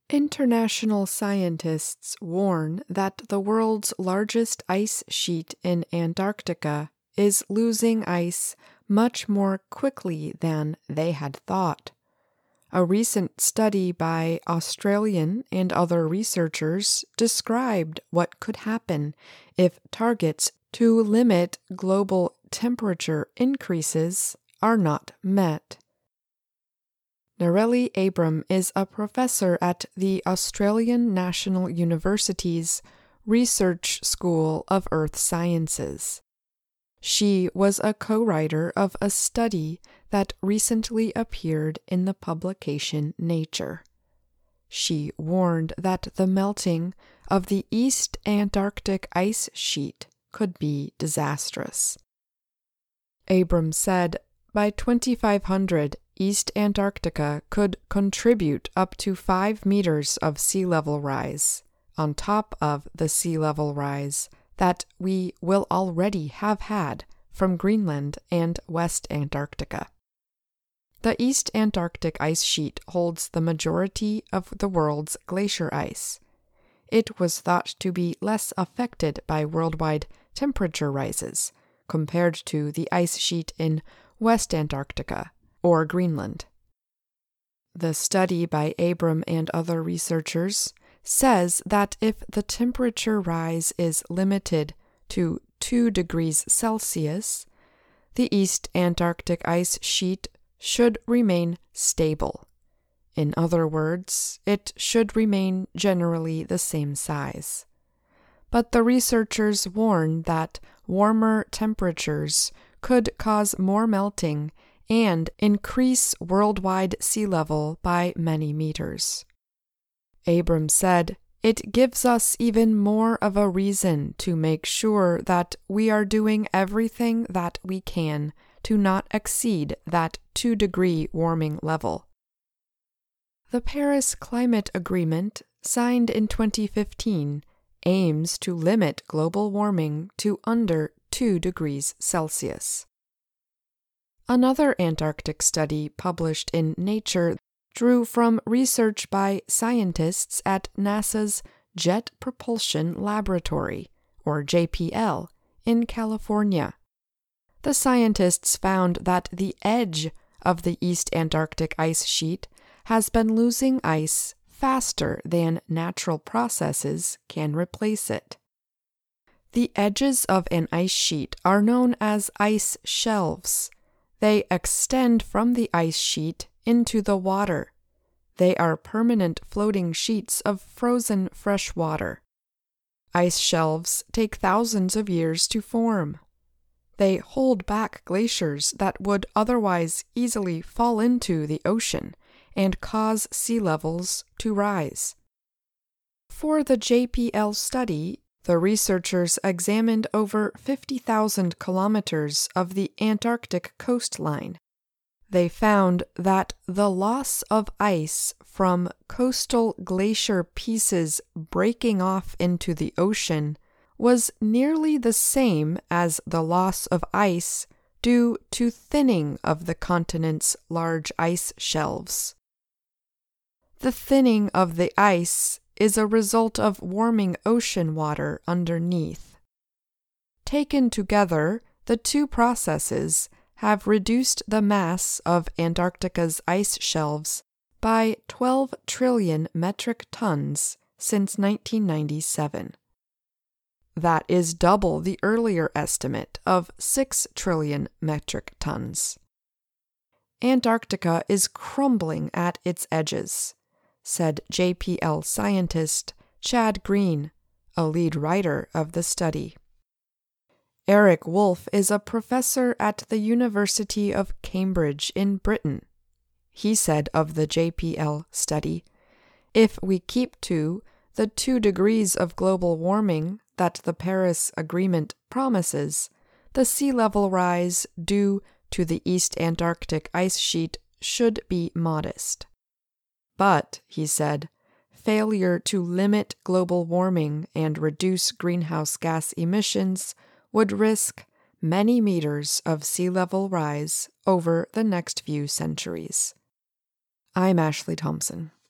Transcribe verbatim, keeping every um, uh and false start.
International scientists warn that the world's largest ice sheet in Antarctica is losing ice much more quickly than they had thought. A recent study by Australian and other researchers described what could happen if targets to limit global temperature increases are not met. Nareli Abram is a professor at the Australian National University's Research School of Earth Sciences. She was a co-writer of a study that recently appeared in the publication Nature. She warned that the melting of the East Antarctic ice sheet could be disastrous. Abram said, by twenty-five hundred, East Antarctica could contribute up to five meters of sea level rise, on top of the sea level rise that we will already have had from Greenland and West Antarctica. The East Antarctic ice sheet holds the majority of the world's glacier ice. It was thought to be less affected by worldwide temperature rises compared to the ice sheet in West Antarctica or Greenland. The study by Abram and other researchers says that if the temperature rise is limited to two degrees Celsius, the East Antarctic ice sheet should remain stable. In other words, it should remain generally the same size. But the researchers warn that warmer temperatures could cause more melting and increase worldwide sea level by many meters. Abram said, "It gives us even more of a reason to make sure that we are doing everything that we can to not exceed that two-degree warming level." The Paris Climate Agreement, signed in twenty fifteen, aims to limit global warming to under two degrees Celsius. Another Antarctic study published in Nature drew from research by scientists at NASA's Jet Propulsion Laboratory, or J P L, in California. The scientists found that the edge of the East Antarctic ice sheet has been losing ice faster than natural processes can replace it. The edges of an ice sheet are known as ice shelves. They extend from the ice sheet into the water. They are permanent floating sheets of frozen fresh water. Ice shelves take thousands of years to form. They hold back glaciers that would otherwise easily fall into the ocean and cause sea levels to rise. For the J P L study, the researchers examined over fifty thousand kilometers of the Antarctic coastline. They found that the loss of ice from coastal glacier pieces breaking off into the ocean was nearly the same as the loss of ice due to thinning of the continent's large ice shelves. The thinning of the ice is a result of warming ocean water underneath. Taken together, the two processes have reduced the mass of Antarctica's ice shelves by twelve trillion metric tons since nineteen ninety-seven. That is double the earlier estimate of six trillion metric tons. Antarctica is crumbling at its edges, said J P L scientist Chad Green, a lead writer of the study. Eric Wolf is a professor at the University of Cambridge in Britain. He said of the J P L study, "If we keep to the two degrees of global warming that the Paris Agreement promises, the sea level rise due to the East Antarctic ice sheet should be modest. But," he said, "failure to limit global warming and reduce greenhouse gas emissions would risk many meters of sea level rise over the next few centuries." I'm Ashley Thompson.